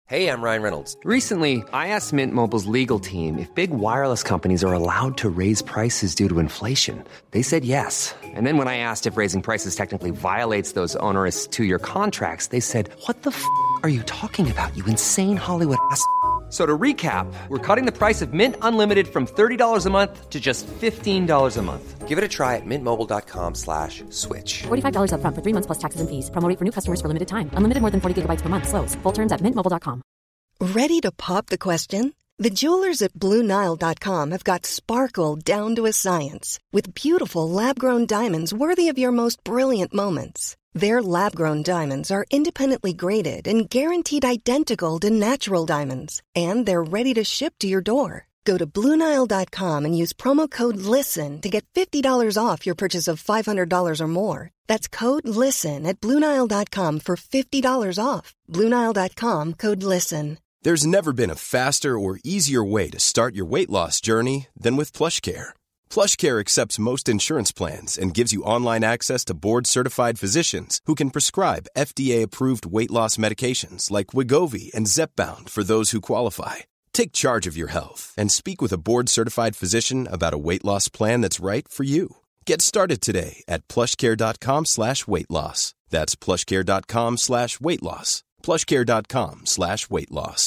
Hey, I'm Ryan Reynolds. Recently, I asked Mint Mobile's legal team if big wireless companies are allowed to raise prices due to inflation. They said yes. And then when I asked if raising prices technically violates those onerous two-year contracts, they said, "What the are you talking about, you insane Hollywood ass?" So to recap, we're cutting the price of Mint Unlimited from $30 a month to just $15 a month. Give it a try at mintmobile.com/switch. $45 up front for 3 months plus taxes and fees. Promo rate for new customers for limited time. Unlimited more than 40 gigabytes per month. Slows full terms at mintmobile.com. Ready to pop the question? The jewelers at BlueNile.com have got sparkle down to a science with beautiful lab-grown diamonds worthy of your most brilliant moments. Their lab-grown diamonds are independently graded and guaranteed identical to natural diamonds, and they're ready to ship to your door. Go to BlueNile.com and use promo code LISTEN to get $50 off your purchase of $500 or more. That's code LISTEN at BlueNile.com for $50 off. BlueNile.com, code LISTEN. There's never been a faster or easier way to start your weight loss journey than with PlushCare. PlushCare accepts most insurance plans and gives you online access to board-certified physicians who can prescribe FDA-approved weight loss medications like Wegovy and Zepbound for those who qualify. Take charge of your health and speak with a board-certified physician about a weight loss plan that's right for you. Get started today at plushcare.com/weightloss. That's plushcare.com/weightloss. plushcare.com/weightloss.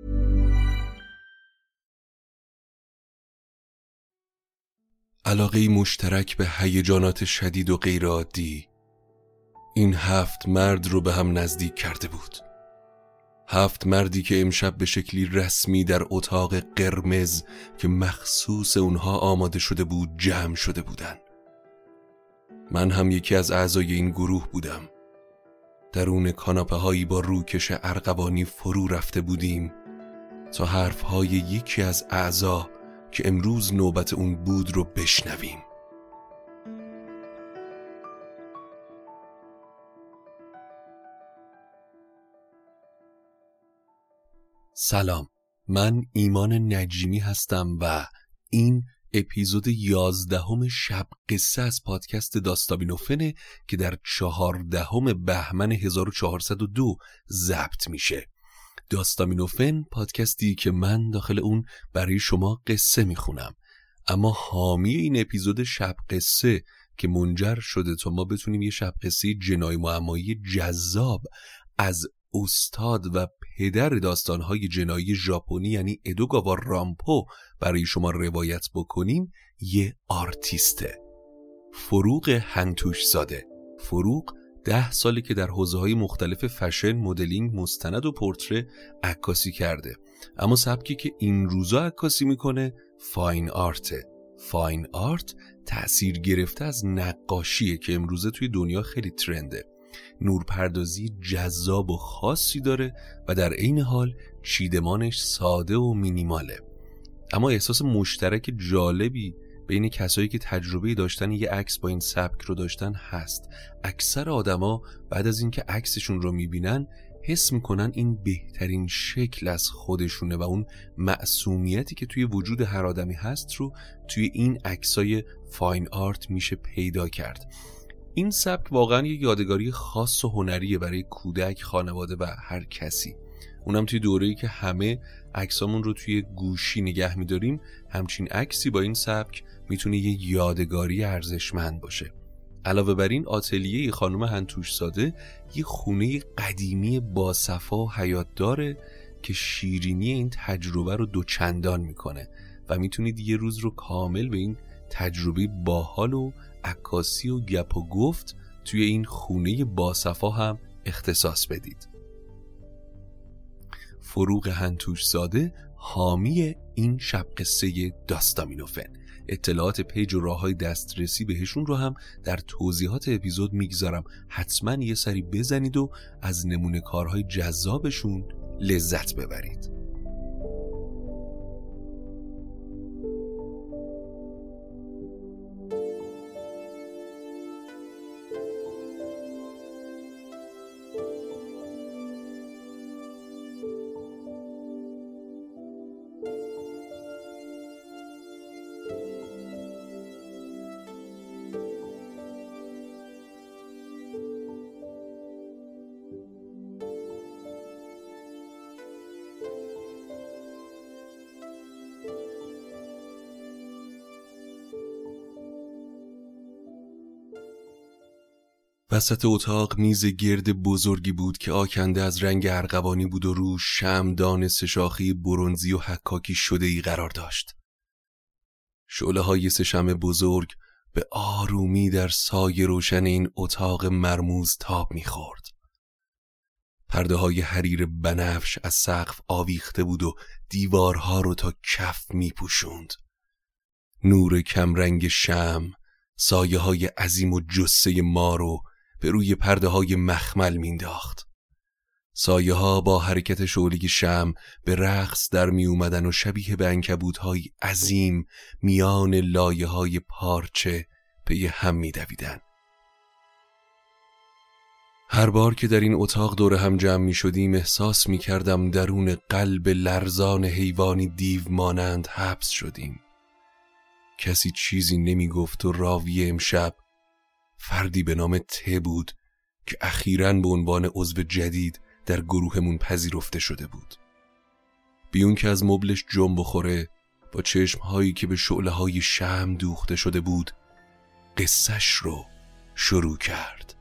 علاقه مشترک به هیجانات شدید و غیرعادی این 7 مرد رو به هم نزدیک کرده بود. 7 مردی که امشب به شکلی رسمی در اتاق قرمز که مخصوص اونها آماده شده بود جمع شده بودن. من هم یکی از اعضای این گروه بودم. درون کاناپه هایی با روکش ارغوانی فرو رفته بودیم تا حرف های یکی از اعضا که امروز نوبت اون بود رو بشنویم. سلام، من ایمان نجیمی هستم و این اپیزود 11 شب قصه از پادکست داستامینوفنه که در 14 بهمن 1402 ضبط میشه. داستامینوفن پادکستی که من داخل اون برای شما قصه میخونم، اما حامی این اپیزود شب قصه که منجر شده تا ما بتونیم یه شب قصه جنایی معمایی جذاب از استاد و پدر داستانهای جنایی ژاپنی یعنی ادوگاوا رامپو برای شما روایت بکنیم، یه آرتیسته، فروغ هنتوش زاده. فروغ 10 ساله که در حوزه‌های مختلف فشن، مدلینگ، مستند و پورتره عکاسی کرده، اما سبکی که این روزا عکاسی میکنه فاین آرته. فاین آرت تأثیر گرفته از نقاشیه که امروزه توی دنیا خیلی ترنده. نورپردازی جذاب و خاصی داره و در عین حال چیدمانش ساده و مینیماله، اما احساس مشترک جالبی بین کسایی که تجربه داشتن یه عکس با این سبک رو داشتن هست. اکثر آدما بعد از اینکه عکسشون رو میبینن حس میکنن این بهترین شکل از خودشونه و اون معصومیتی که توی وجود هر آدمی هست رو توی این عکسای فاین آرت میشه پیدا کرد. این سبک واقعا یه یادگاری خاص و هنریه برای کودک، خانواده و هر کسی. اونم توی دوره‌ای که همه عکسامون رو توی گوشی نگه می‌داریم، همچین عکسی با این سبک میتونه یه یادگاری ارزشمند باشه. علاوه بر این، آتلیه خانم هنتوش زاده یه خونه قدیمی باصفا و حیات داره که شیرینی این تجربه رو دوچندان میکنه و میتونید یه روز رو کامل به این تجربه باحال و عکاسی و گپ و گفت توی این خونه باصفا هم اختصاص بدید. فروغ هنتوش زاده حامی این شب قصه داستامینوفن. اطلاعات پیج و راه‌های دسترسی بهشون رو هم در توضیحات اپیزود میگذارم، حتما یه سری بزنید و از نمونه کارهای جذابشون لذت ببرید. وسط اتاق میز گرد بزرگی بود که آکنده از رنگ ارغوانی بود و روش شمعدان سه‌شاخه برنزی و حکاکی شده‌ای قرار داشت. شعله‌های سه شمع بزرگ به آرومی در سایه روشن این اتاق مرموز تاب می‌خورد. پرده‌های حریر بنفش از سقف آویخته بود و دیوارها رو تا کف می‌پوشوند. نور کمرنگ شمع سایه‌های عظیم و جثه ما رو به روی پرده‌های مخمل مینداخت. سایه‌ها با حرکت شعله شمع به رقص در می اومدن و شبیه به عنکبوت‌های عظیم میان لایه‌های پارچه پی هم می‌دویدن. هر بار که در این اتاق دور هم جمع می شدیم احساس می کردم درون قلب لرزان حیوانی دیو مانند حبس شدیم. کسی چیزی نمی گفت و راوی امشب فردی به نام ت بود که اخیراً به عنوان عضو جدید در گروهمون پذیرفته شده بود. بیون که از مبلش جنب بخوره با چشمهایی که به شعله‌های شمع دوخته شده بود قصه‌ش رو شروع کرد.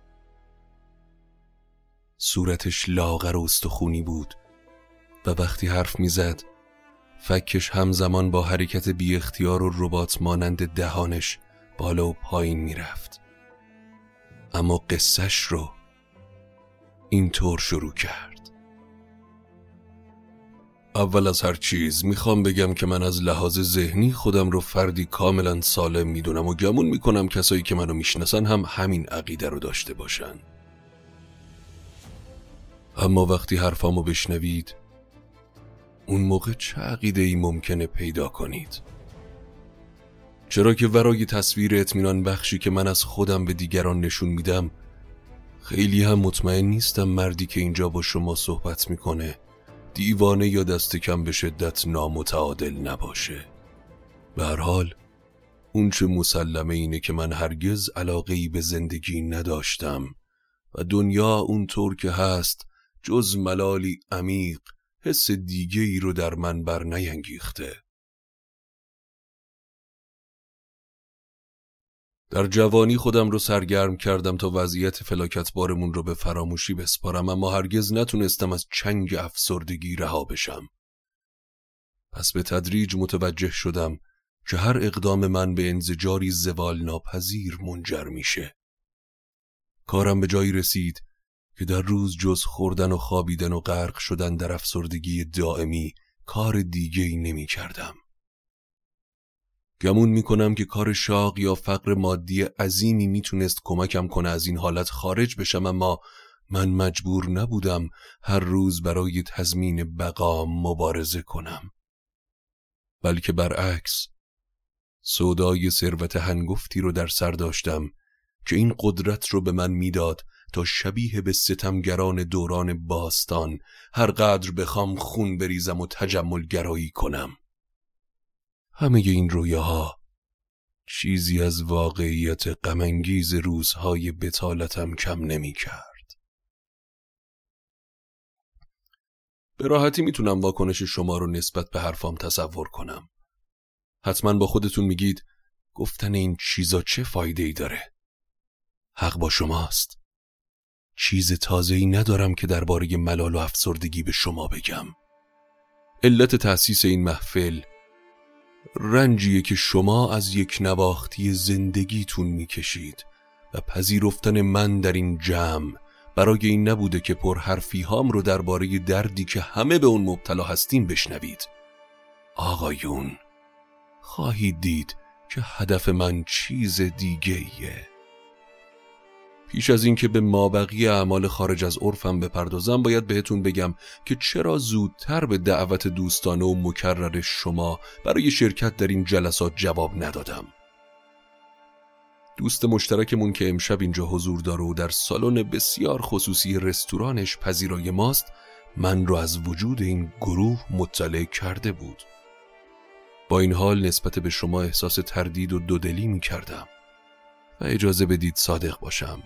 صورتش لاغر و استخونی بود و وقتی حرف میزد فکش همزمان با حرکت بی اختیار و ربات مانند دهانش بالا و پایین میرفت. اما قصهش رو اینطور شروع کرد. اول از هر چیز میخوام بگم که من از لحاظ ذهنی خودم رو فردی کاملا سالم میدونم و گمون میکنم کسایی که منو میشناسن هم همین عقیده رو داشته باشن. اما وقتی حرفامو بشنوید اون موقع چه عقیده‌ای ممکنه پیدا کنید؟ چرا که ورای تصویر اطمینان بخشی که من از خودم به دیگران نشون میدم خیلی هم مطمئن نیستم مردی که اینجا با شما صحبت میکنه دیوانه یا دست کم به شدت نامتعادل نباشه. به هر حال اون چه مسلمه اینه که من هرگز علاقه‌ای به زندگی نداشتم و دنیا اونطور که هست جز ملالی عمیق حس دیگه ای رو در من بر نینگیخته. در جوانی خودم رو سرگرم کردم تا وضعیت فلاکتبارمون رو به فراموشی بسپارم، اما هرگز نتونستم از چنگ افسردگی رها بشم. پس به تدریج متوجه شدم که هر اقدام من به انزجاری زوال ناپذیر منجر میشه. کارم به جایی رسید که در روز جز خوردن و خوابیدن و غرق شدن در افسردگی دائمی کار دیگه‌ای نمی کردم. گمون می کنم که کار شاق یا فقر مادی عظیمی می تونست کمکم کنه از این حالت خارج بشم، اما من مجبور نبودم هر روز برای تضمین بقام مبارزه کنم. بلکه برعکس سودای ثروت هنگفتی رو در سر داشتم که این قدرت رو به من میداد تا شبیه به ستمگران دوران باستان هر قدر بخوام خون بریزم و تجمل گرایی کنم. همه این رویاها چیزی از واقعیت غم‌انگیز روزهای بطالتم کم نمی کرد. به راحتی میتونم واکنش شما رو نسبت به حرفام تصور کنم. حتما با خودتون میگید گفتن این چیزا چه فایده‌ای داره؟ حق با شماست. چیز تازه‌ای ندارم که درباره ملال و افسردگی به شما بگم. علت تأسیس این محفل رنجیه که شما از یک نواختی زندگیتون میکشید و پذیرفتن من در این جمع برای این نبوده که پرحرفی هام رو درباره دردی که همه به اون مبتلا هستیم بشنوید. آقایون، خواهید دید که هدف من چیز دیگه‌ایه. پیش از این که به مابقی اعمال خارج از عرفم بپردازم باید بهتون بگم که چرا زودتر به دعوت دوستانه و مکرر شما برای شرکت در این جلسات جواب ندادم. دوست مشترکمون که امشب اینجا حضور داره و در سالن بسیار خصوصی رستورانش پذیرای ماست من رو از وجود این گروه مطلع کرده بود. با این حال نسبت به شما احساس تردید و دودلی می کردم و اجازه بدید صادق باشم.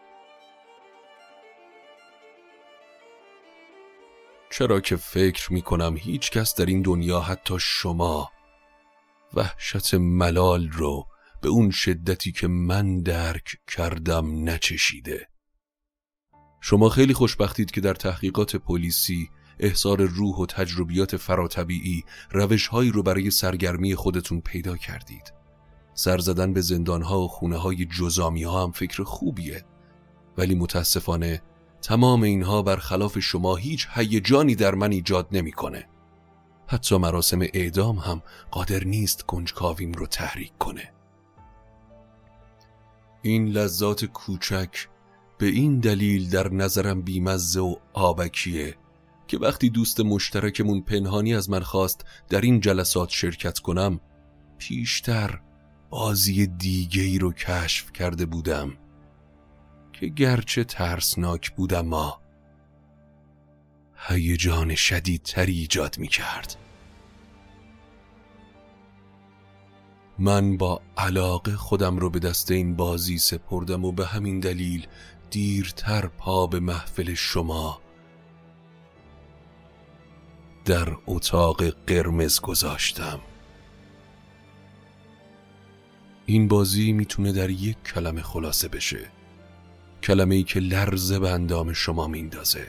چرا که فکر می کنم هیچ کس در این دنیا حتی شما وحشت ملال رو به اون شدتی که من درک کردم نچشیده. شما خیلی خوشبختید که در تحقیقات پلیسی، احضار روح و تجربیات فراتبیعی روش‌هایی رو برای سرگرمی خودتون پیدا کردید. سر زدن به زندان‌ها و خونه‌های جزامی‌ها هم فکر خوبیه، ولی متاسفانه تمام اینها برخلاف شما هیچ هیجانی در من ایجاد نمی‌کنه. حتی مراسم اعدام هم قادر نیست کنجکاویم رو تحریک کنه. این لذات کوچک به این دلیل در نظرم بیمزه و آبکیه که وقتی دوست مشترکمون پنهانی از من خواست در این جلسات شرکت کنم، پیشتر بازی دیگه‌ای رو کشف کرده بودم که گرچه ترسناک بود اما هیجان شدیدتری ایجاد می کرد. من با علاقه خودم رو به دست این بازی سپردم و به همین دلیل دیرتر پا به محفل شما در اتاق قرمز گذاشتم. این بازی میتونه در یک کلمه خلاصه بشه، کلمه‌ای که لرزه به اندام شما میندازه: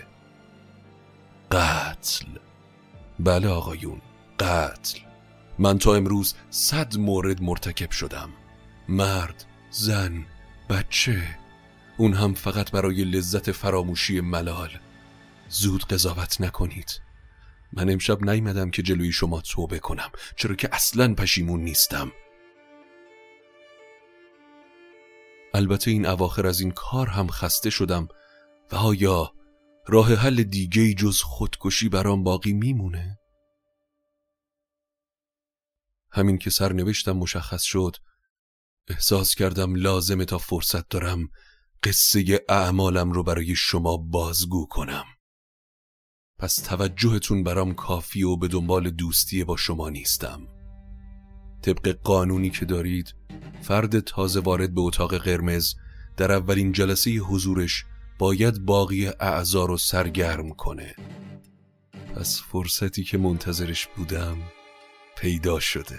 قتل. بله آقایون، قتل. من تا امروز 100 مورد مرتکب شدم. مرد، زن، بچه، اون هم فقط برای لذت فراموشی ملال. زود قضاوت نکنید. من امشب نیامدم که جلوی شما توبه کنم، چرا که اصلاً پشیمون نیستم. البته این اواخر از این کار هم خسته شدم و آیا راه حل دیگه‌ای جز خودکشی برام باقی میمونه؟ همین که سرنوشتم مشخص شد، احساس کردم لازمه تا فرصت دارم قصه اعمالم رو برای شما بازگو کنم. پس توجهتون برام کافی و به دنبال دوستی با شما نیستم. طبق قانونی که دارید، فرد تازه وارد به اتاق قرمز در اولین جلسه حضورش باید باقی اعضا رو سرگرم کنه. پس فرصتی که منتظرش بودم پیدا شده.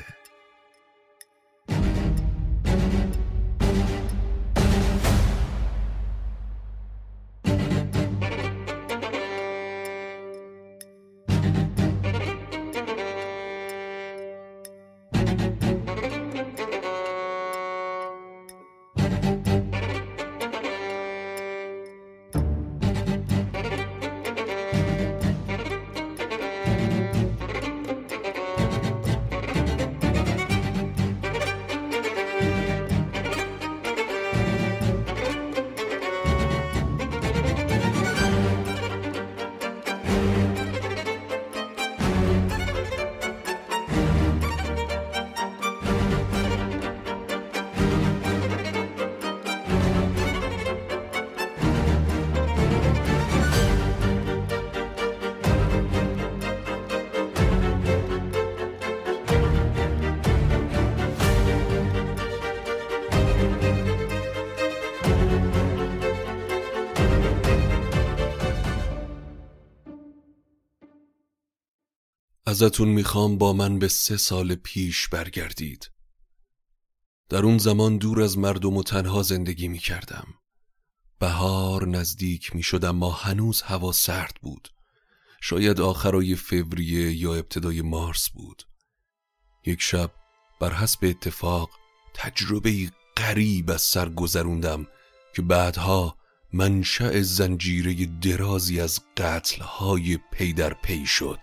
ازتون میخوام با من به 3 سال پیش برگردید. در اون زمان دور از مردم و تنها زندگی میکردم. بهار نزدیک میشد اما هنوز هوا سرد بود. شاید آخرای فوریه یا ابتدای مارس بود. یک شب بر حسب اتفاق تجربه غریب از سر گذروندم که بعدها منشأ زنجیره درازی از قتل‌های پی در پی شد.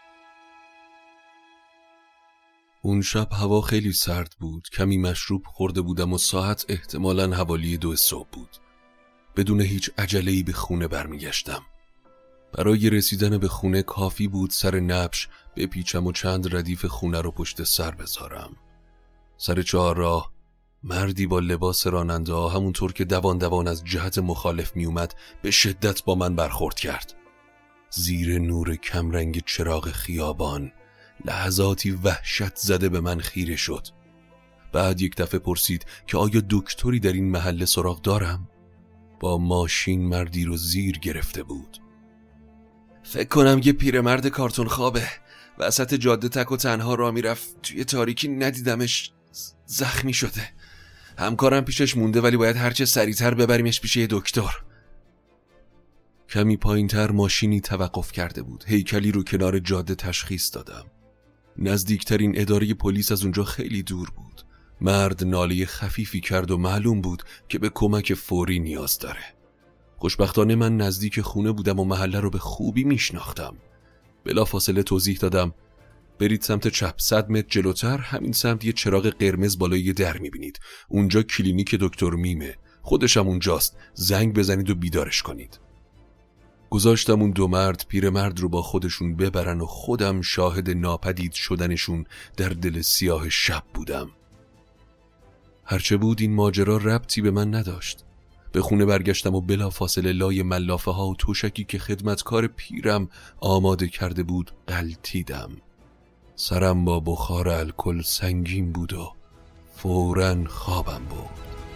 اون شب هوا خیلی سرد بود. کمی مشروب خورده بودم و ساعت احتمالاً حوالی 2 صبح بود. بدون هیچ عجله‌ای به خونه برمیگشتم. برای رسیدن به خونه کافی بود سر نبش بپیچم و چند ردیف خونه رو پشت سر بذارم. سر چهارراه مردی با لباس راننده ها همونطور که دوان دوان از جهت مخالف می اومد به شدت با من برخورد کرد. زیر نور کمرنگ چراغ خیابان لحظاتی وحشت زده به من خیره شد. بعد یک دفعه پرسید که آیا دکتری در این محله سراغ دارم؟ با ماشین مردی رو زیر گرفته بود. فکر کنم یه پیرمرد کارتون خوابه. وسط جاده تک و تنها راه میرفت، توی تاریکی ندیدمش، زخمی شده. همکارم پیشش مونده ولی باید هرچه سریعتر ببریمش پیش یه دکتر. کمی پایین‌تر ماشینی توقف کرده بود. هیکلی رو کنار جاده تشخیص دادم. نزدیکترین اداره پلیس از اونجا خیلی دور بود. مرد ناله خفیفی کرد و معلوم بود که به کمک فوری نیاز داره. خوشبختانه من نزدیک خونه بودم و محله رو به خوبی میشناختم. بلافاصله توضیح دادم برید سمت چپ، 100 متر جلوتر همین سمت یه چراغ قرمز بالای یه در میبینید. اونجا کلینیک دکتر میمه، خودشم اونجاست. زنگ بزنید و بیدارش کنید. گذاشتم اون دو مرد پیرمرد رو با خودشون ببرن و خودم شاهد ناپدید شدنشون در دل سیاه شب بودم. هرچه بود این ماجرا ربطی به من نداشت. به خونه برگشتم و بلافاصله لای ملافه ها و توشکی که خدمتکار پیرم آماده کرده بود غلتیدم. سرم با بخار الکل سنگین بود و فوراً خوابم بود.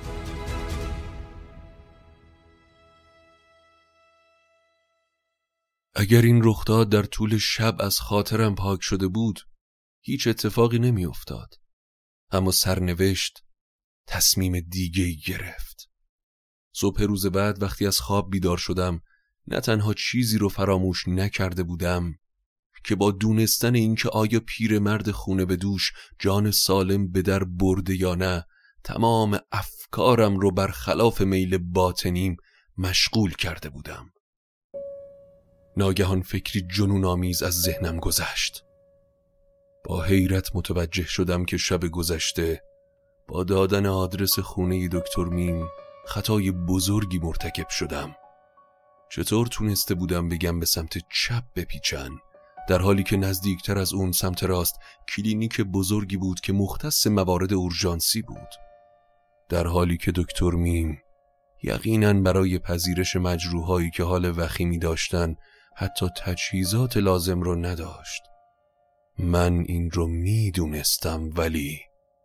اگر این رخداد در طول شب از خاطرم پاک شده بود هیچ اتفاقی نمی افتاد. اما سرنوشت تصمیم دیگه‌ای گرفت. صبح روز بعد وقتی از خواب بیدار شدم نه تنها چیزی رو فراموش نکرده بودم که با دونستن اینکه آیا پیرمرد خونه به دوش جان سالم به در برده یا نه تمام افکارم رو برخلاف میل باطنیم مشغول کرده بودم. ناگهان فکری جنون‌آمیز از ذهنم گذشت. با حیرت متوجه شدم که شب گذشته با دادن آدرس خونه دکتر میم خطای بزرگی مرتکب شدم. چطور تونسته بودم بگم به سمت چپ بپیچن در حالی که نزدیکتر از اون سمت راست کلینیک بزرگی بود که مختص موارد اورژانسی بود، در حالی که دکتر میم یقیناً برای پذیرش مجروحایی که حال وخیمی داشتن حتی تجهیزات لازم رو نداشت. من این رو میدونستم ولی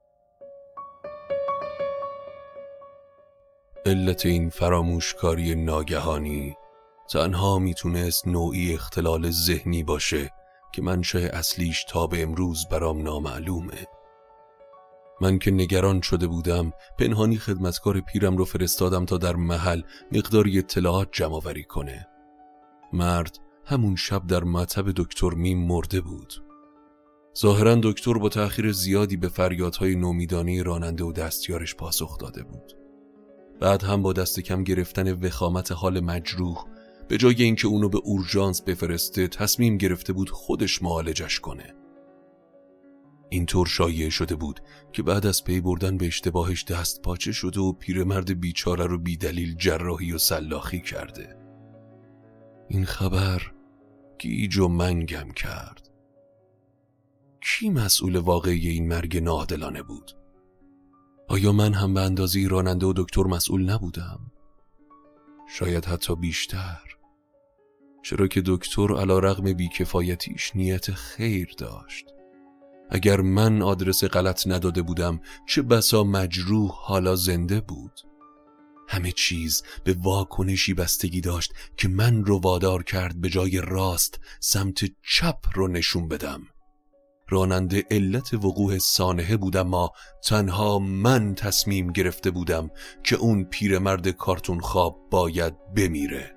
علت این فراموشکاری ناگهانی تنها میتونست نوعی اختلال ذهنی باشه که منشأ اصلیش تا به امروز برام نامعلومه. من که نگران شده بودم پنهانی خدمتکار پیرم رو فرستادم تا در محل مقداری اطلاعات جمع‌آوری کنه. مرد همون شب در مطب دکتر میم مرده بود. ظاهراً دکتر با تأخیر زیادی به فریادهای نومیدانه راننده و دستیارش پاسخ داده بود. بعد هم با دست کم گرفتن وخامت حال مجروح به جای اینکه اونو به اورژانس بفرسته تصمیم گرفته بود خودش معالجش کنه. اینطور شایع شده بود که بعد از پی بردن به اشتباهش دست پاچه شده و پیرمرد بیچاره رو بی دلیل جراحی و سلاخی کرده. این خبر گیج و منگم کرد. کی مسئول واقعی این مرگ ناعادلانه بود؟ آیا من هم به اندازه راننده و دکتر مسئول نبودم؟ شاید حتی بیشتر، چرا که دکتر علیرغم بیکفایتیش نیت خیر داشت. اگر من آدرس غلط نداده بودم چه بسا مجروح حالا زنده بود. همه چیز به واکنشی بستگی داشت که من رو وادار کرد به جای راست سمت چپ رو نشون بدم. راننده علت وقوع سانحه بود، اما تنها من تصمیم گرفته بودم که اون پیرمرد کارتون خواب باید بمیره.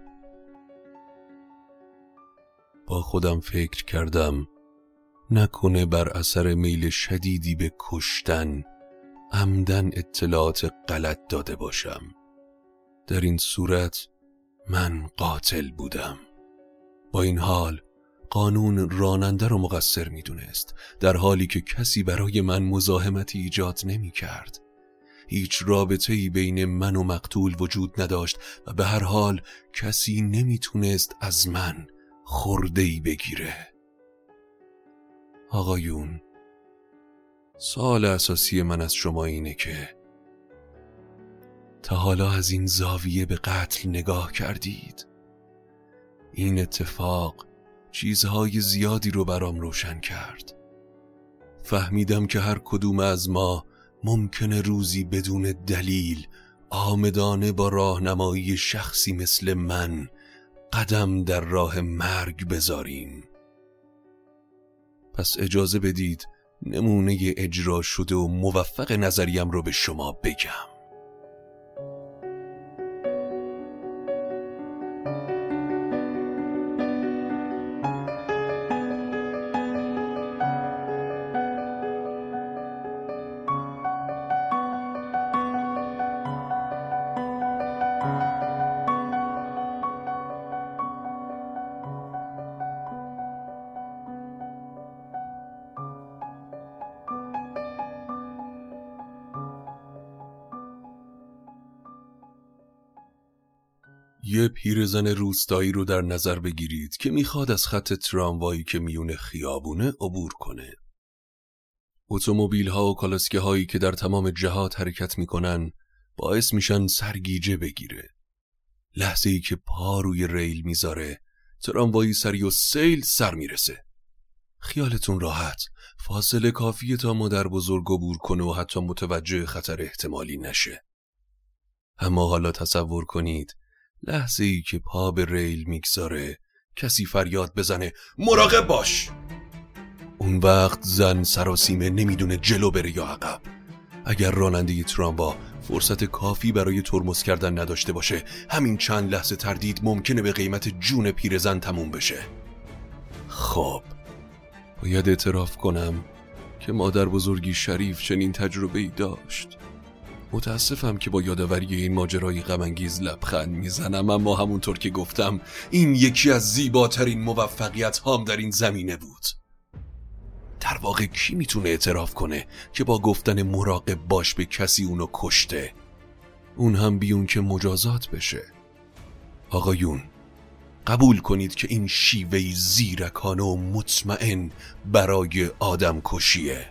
با خودم فکر کردم نکنه بر اثر میل شدیدی به کشتن عمدن اطلاعات غلط داده باشم. در این صورت من قاتل بودم. با این حال قانون راننده رو مقصر میدونست، در حالی که کسی برای من مزاحمتی ایجاد نمی کرد. هیچ رابطه‌ای بین من و مقتول وجود نداشت و به هر حال کسی نمیتونست از من خرده‌ای بگیره. آقایون، سوال اساسی من از شما اینه که تا حالا از این زاویه به قتل نگاه کردید؟ این اتفاق چیزهای زیادی رو برام روشن کرد. فهمیدم که هر کدوم از ما ممکنه روزی بدون دلیل آمدانه با راهنمایی شخصی مثل من قدم در راه مرگ بذاریم. پس اجازه بدید نمونه اجرا شده و موفق نظریم رو به شما بگم. یه پیرزن روستایی رو در نظر بگیرید که میخواد از خط تراموایی که میون خیابونه عبور کنه. اتومبیل‌ها و کالسکه هایی که در تمام جهات حرکت میکنن باعث میشن سرگیجه بگیره. لحظه‌ای که پا روی ریل میذاره، تراموایی سری و سیل سر میرسه. خیالتون راحت، فاصله کافیه تا مادر بزرگ عبور کنه و حتی متوجه خطر احتمالی نشه. اما حالا تصور کنید لحظه‌ای که پا به ریل میگذاره کسی فریاد بزنه مراقب باش. اون وقت زن سراسیمه نمیدونه جلو بره یا عقب. اگر راننده تراموا فرصت کافی برای ترمز کردن نداشته باشه، همین چند لحظه تردید ممکنه به قیمت جون پیرزن تموم بشه. خب باید اعتراف کنم که مادر بزرگی شریف چنین تجربه‌ای داشت. متاسفم که با یادآوری این ماجرای غم‌انگیز لبخند میزنم، اما همونطور که گفتم این یکی از زیباترین موفقیت هام در این زمینه بود. در واقع کی میتونه اعتراف کنه که با گفتن مراقب باش به کسی اونو کشته، اون هم بیون که مجازات بشه؟ آقایون، قبول کنید که این شیوهی زیرکانه و مطمئن برای آدم کشیه.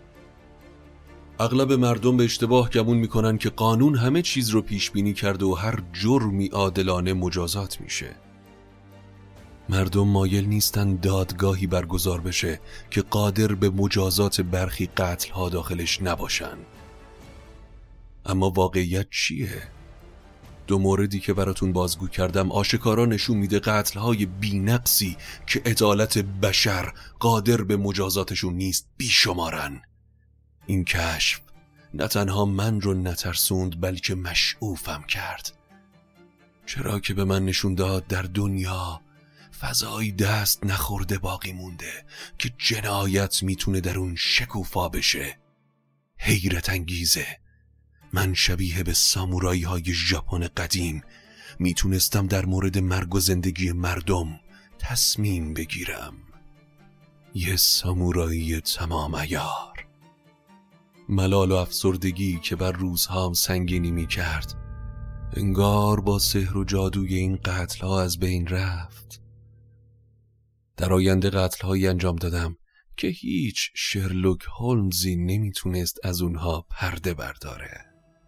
اغلب مردم به اشتباه گمون میکنن که قانون همه چیز رو پیش بینی کرده و هر جرمی عادلانه مجازات میشه. مردم مایل نیستن دادگاهی برگزار بشه که قادر به مجازات برخی قتل‌ها داخلش نباشن. اما واقعیت چیه؟ دو موردی که براتون بازگو کردم آشکارا نشون میده قتل‌های بی‌نقصی که عدالت بشر قادر به مجازاتشون نیست بیشمارن. این کشف نه تنها من رو نترسوند بلکه مشعوفم کرد، چرا که به من نشون داد در دنیا فضایی دست نخورده باقی مونده که جنایت میتونه در اون شکوفا بشه. حیرت انگیزه. من شبیه به سامورایی های ژاپن قدیم میتونستم در مورد مرگ و زندگی مردم تصمیم بگیرم. یه سامورایی تمام عیار. ملال و افسردگی که بر روزهام سنگینی می کرد انگار با سحر و جادوی این قتل‌ها از بین رفت. در آینده قتل‌هایی انجام دادم که هیچ شرلوک هولمزی نمیتونست از اونها پرده برداره.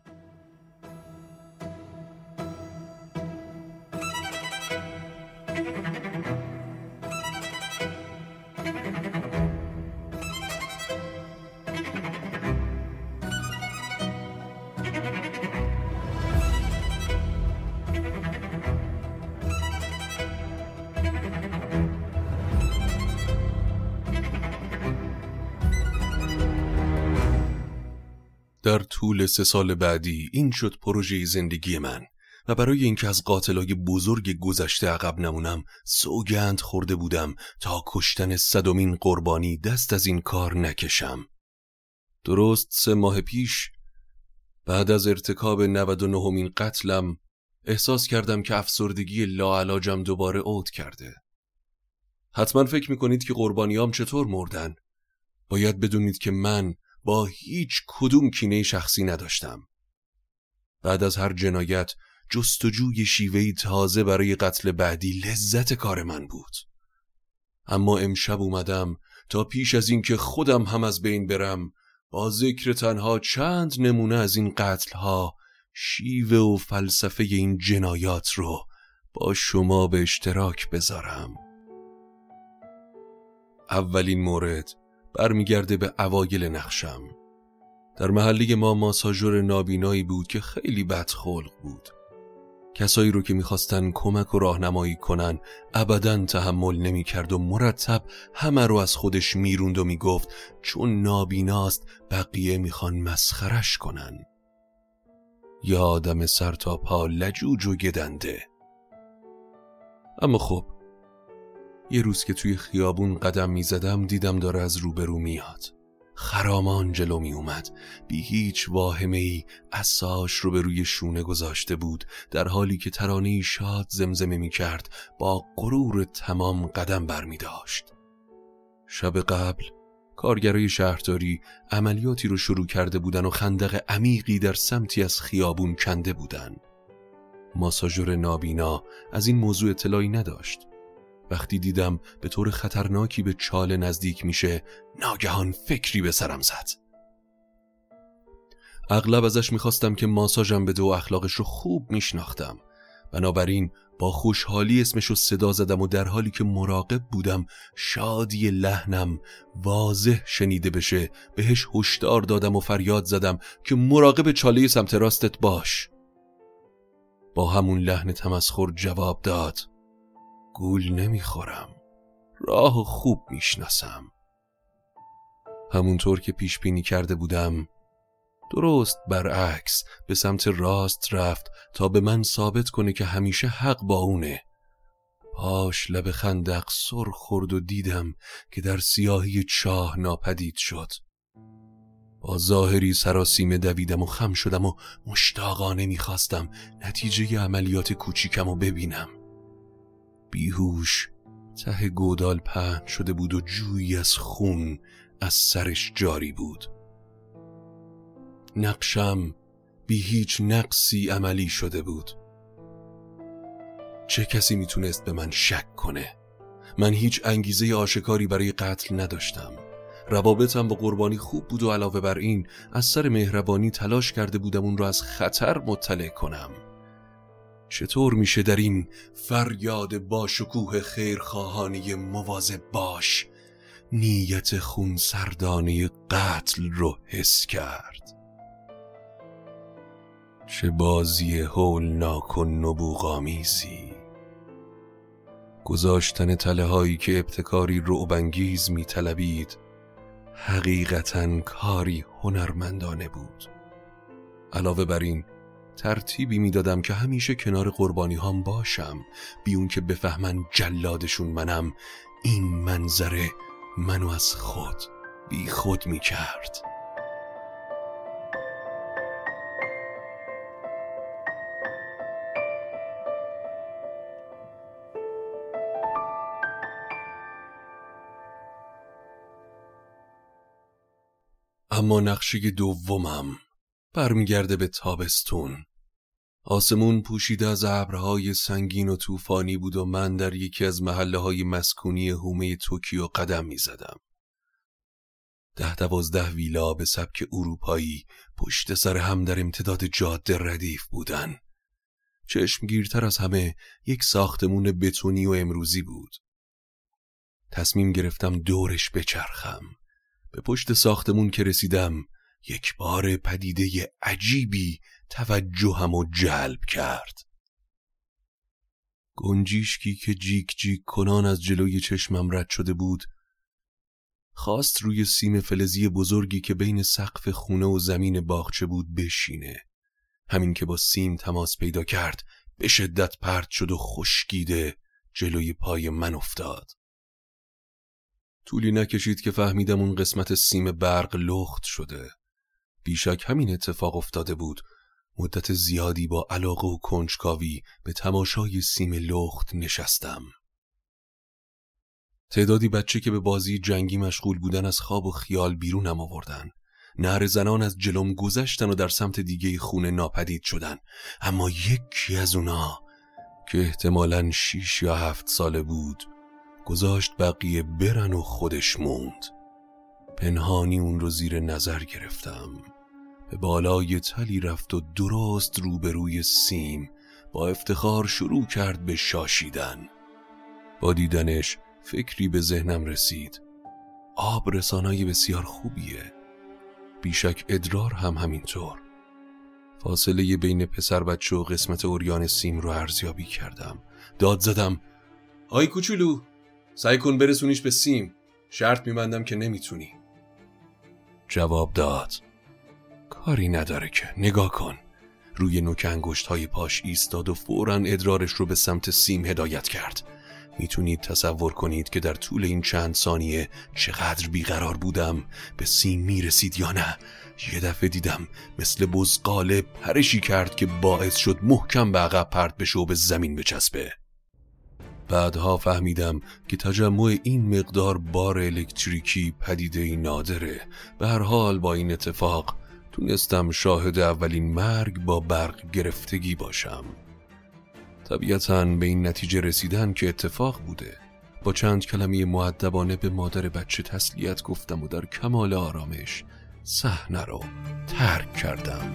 در طول 3 سال بعدی این شد پروژه زندگی من و برای اینکه از قاتلای بزرگ گذشته عقب نمونم سوگند خورده بودم تا کشتن 100مین قربانی دست از این کار نکشم. درست 3 ماه پیش بعد از ارتکاب 99مین قتلم احساس کردم که افسردگی لاعلاجم دوباره عود کرده. حتما فکر میکنید که قربانیام چطور مردن. باید بدونید که من با هیچ کدوم کینه شخصی نداشتم. بعد از هر جنایت جستجوی شیوهی تازه برای قتل بعدی لذت کار من بود. اما امشب اومدم تا پیش از این که خودم هم از بین برم با ذکر تنها چند نمونه از این قتل‌ها شیوه و فلسفه این جنایات رو با شما به اشتراک بذارم. اولین مورد برمیگرده به اوایل نقشم. در محله ما ماساژور نابینایی بود که خیلی بدخلق بود. کسایی رو که میخواستن کمک و راهنمایی کنن ابداً تحمل نمیکرد و مرتب همه رو از خودش میروند و میگفت چون نابیناست بقیه میخوان مسخرش کنن. یه آدم سر تا پا لجوج و گدنده. اما خب یه روز که توی خیابون قدم میزدم دیدم داره از روبرو میاد. خرامان جلو می اومد، بی هیچ واهمه‌ای عصاش رو به روی شونه گذاشته بود، در حالی که ترانه‌ای شاد زمزمه می کرد، با غرور تمام قدم بر می داشت. شب قبل کارگرای شهرداری عملیاتی رو شروع کرده بودن و خندق عمیقی در سمتی از خیابون کنده بودن. ماساژور نابینا از این موضوع اطلاعی نداشت. وقتی دیدم به طور خطرناکی به چاله نزدیک میشه، ناگهان فکری به سرم زد. اغلب ازش میخواستم که ماساژم بده و اخلاقش رو خوب میشناختم. بنابراین با خوشحالی اسمش رو صدا زدم و در حالی که مراقب بودم شادی لحنم واضح شنیده بشه بهش هشدار دادم و فریاد زدم که مراقب چاله سمت راستت باش. با همون لحن تمسخر جواب داد گول نمیخورم، راه خوب میشناسم. همونطور که پیش بینی کرده بودم درست برعکس به سمت راست رفت تا به من ثابت کنه که همیشه حق با اونه. پاش لب خندق سر خورد و دیدم که در سیاهی چاه ناپدید شد. با ظاهری سراسیمه دویدم و خم شدم و مشتاقانه میخواستم نتیجه عملیات کوچیکم رو ببینم. بیهوش ته گودال پهن شده بود و جویی از خون از سرش جاری بود. نقشم بی هیچ نقصی عملی شده بود. چه کسی میتونست به من شک کنه؟ من هیچ انگیزه آشکاری برای قتل نداشتم. روابطم با قربانی خوب بود و علاوه بر این از سر مهربانی تلاش کرده بودم اون رو از خطر مطلع کنم. چطور میشه در این فریاد با شکوه خیرخواهانه مواظب باش نیت خونسردانه قتل رو حس کرد؟ چه بازی هولناک و نبوغامیزی. گذاشتن تله هایی که ابتکاری رعب‌انگیز میطلبید حقیقتاً کاری هنرمندانه بود. علاوه بر این ترتیبی میدادم که همیشه کنار قربانی هام باشم، بی اون که بفهمن جلادشون منم. این منظره منو از خود بی خود می کرد. اما نقشه دومم برمیگرده به تابستون. آسمون پوشیده از ابرهای سنگین و طوفانی بود و من در یکی از محله‌های مسکونی حومه توکیو قدم می‌زدم. 10-12 ویلا به سبک اروپایی پشت سر هم در امتداد جاده ردیف بودن. چشمگیرتر از همه یک ساختمون بتونی و امروزی بود. تصمیم گرفتم دورش بچرخم. به پشت ساختمون که رسیدم یک بار پدیده عجیبی توجهمو جلب کرد. گنجیشکی که جیک جیک کنان از جلوی چشمم رد شده بود خواست روی سیم فلزی بزرگی که بین سقف خونه و زمین باغچه بود بشینه. همین که با سیم تماس پیدا کرد به شدت پرت شد و خشکیده جلوی پای من افتاد. طولی نکشید که فهمیدم اون قسمت سیم برق لخت شده. بیشک همین اتفاق افتاده بود. مدت زیادی با علاقه و کنجکاوی به تماشای سیم لخت نشستم. تعدادی بچه که به بازی جنگی مشغول بودن از خواب و خیال بیرونم آوردن. نعره زنان از جلوم گذشتن و در سمت دیگه خونه ناپدید شدن. اما یکی از اونا که احتمالاً 6 یا 7 ساله بود گذاشت بقیه برن و خودش موند. پنهانی اون رو زیر نظر گرفتم. به بالای تلی رفت و درست روبروی سیم با افتخار شروع کرد به شاشیدن. با دیدنش فکری به ذهنم رسید. آب رسانای بسیار خوبیه. بیشک ادرار هم همینطور. فاصله بین پسر بچه و قسمت اوریان سیم رو ارزیابی کردم. داد زدم: آی کوچولو، سعی کن برسونیش به سیم. شرط میبندم که نمیتونی. جواب داد: کاری نداره که، نگاه کن. روی نوک انگشت‌های پاش ایستاد و فوراً ادرارش رو به سمت سیم هدایت کرد. میتونید تصور کنید که در طول این چند ثانیه چقدر بیقرار بودم. به سیم میرسید یا نه؟ یه دفعه دیدم مثل بزغاله پرشی کرد که باعث شد محکم به عقب پرت بشه و به زمین بچسبه. بعدها فهمیدم که تجمع این مقدار بار الکتریکی پدیده‌ای نادره. به هر حال با این اتفاق تونستم شاهد اولین مرگ با برق گرفتگی باشم. طبیعتاً به این نتیجه رسیدن که اتفاق بوده. با چند کلمه مؤدبانه به مادر بچه تسلیت گفتم و در کمال آرامش صحنه رو ترک کردم.